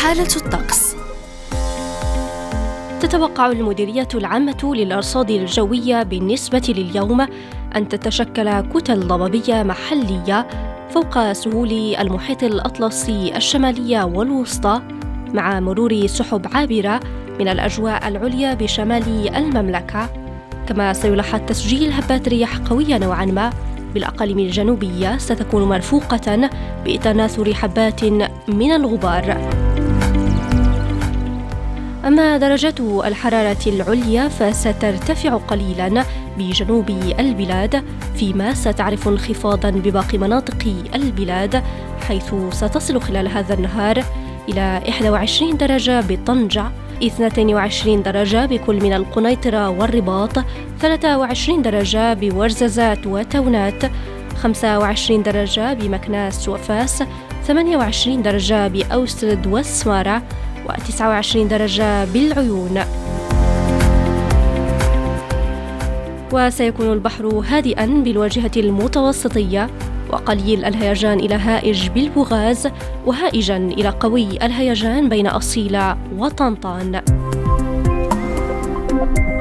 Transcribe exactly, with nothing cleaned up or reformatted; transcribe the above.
حالة الطقس. تتوقع المديرية العامة للأرصاد الجوية بالنسبة لليوم أن تتشكل كتل ضبابية محلية فوق سهول المحيط الأطلسي الشمالية والوسطى، مع مرور سحب عابرة من الأجواء العليا بشمال المملكة. كما سيلاحظ تسجيل هبات رياح قوية نوعا ما بالأقاليم الجنوبية ستكون مرفوقة بتناثر حبات من الغبار. أما درجات الحرارة العليا فسترتفع قليلا بجنوب البلاد، فيما ستعرف انخفاضا بباقي مناطق البلاد، حيث ستصل خلال هذا النهار إلى إحدى وعشرين درجة بطنجة، اثنتين وعشرين درجة بكل من القنيطرة والرباط، ثلاثة وعشرين درجة بورزازات وتونات، خمسة وعشرين درجة بمكناس وفاس، ثمانية وعشرين درجة بأوسرد والسمارة، وتسعة وعشرين درجة بالعيون. وسيكون البحر هادئا بالواجهة المتوسطية، وقليل الهيجان إلى هائج بالبوغاز، وهائجا إلى قوي الهيجان بين أصيلة وطنطان.